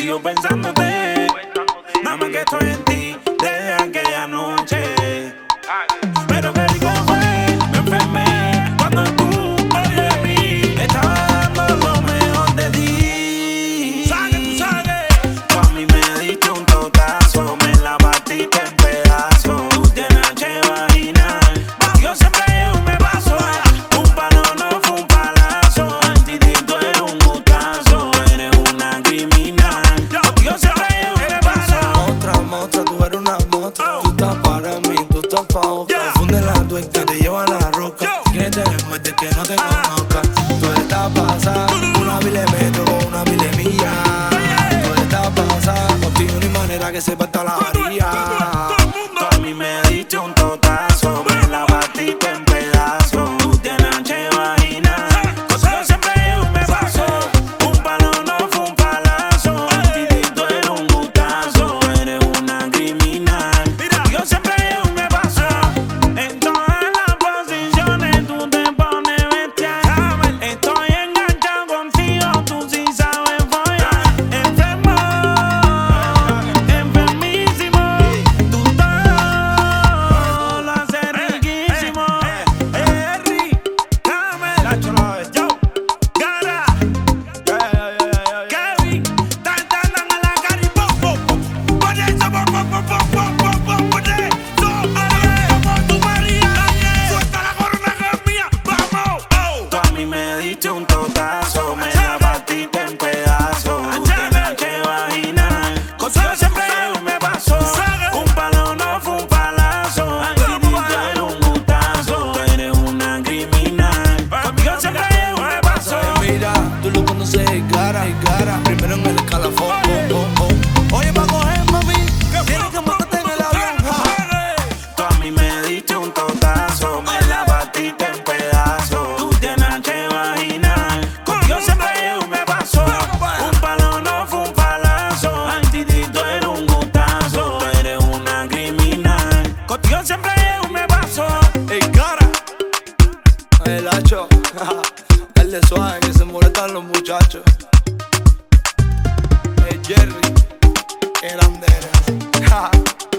sigo pensándote. Nada más que estoy en ti desde aquella noche. Pero qué rico fue, me enfermé cuando tú de mí estaba dando lo mejor de ti. Tú a mí me diste un totazo, me la partiste en pedazos. Tú tienes H vaginal, yo siempre llevo me paso. Un palo no fue un palazo, antidito era un gustazo. Eres una criminal, yo siempre llevo me paso. Mostra, tú eres una mostra. Tú estás para mí, tú estás pa' otra. Confunde la tuerca, te lleva a la roca. Que te demuestre que no te conozca. Tú estás pasada, una vile metro con una vile milla. Tú estás pasada, contigo no hay manera que se parta la varilla. Tú a mí me diste un totazo, me la partiste en pedazos. Tú tienes H vaginal, yo siempre llevo me paso. Un palo no fue un palazo, antidito era un gustazo. Eres una criminal, yo siempre llevo me paso. En todas las posiciones tú te pones bestial. Estoy enganchado contigo, tú sí sabes follar. Enfermo, enfermísimo. Tú todo lo haces riquísimo. Harry, Camel, yo, Gara, Kevin, tan en la cara y pum pum. Por eso por eso, como tu María, suelta la corona que es mía, vamos. Tú a mí me diste un totazo, me la partiste en pedazos. Tú tienes H vaginal, contigo siempre llevo me paso. Un palo no fue un palazo, antidito era un gustazo. Tú eres una criminal, contigo siempre llevo me paso. Mira, tú lo conoces y cara, primero en el escalafón. Oye, pa' coger, mami, tienes que montarte en el avión. Tú a mí me diste un totazo, me la partiste en pedazos. Tú tienes H vaginal, contigo siempre llevo me paso. Un palo no fue un palazo, antidito era un gustazo. Tú eres una criminal, contigo siempre llevo me paso. Ey, cara, el hacho, el de suave que se molestan los muchachos. Ey, Jerry, el grande eres.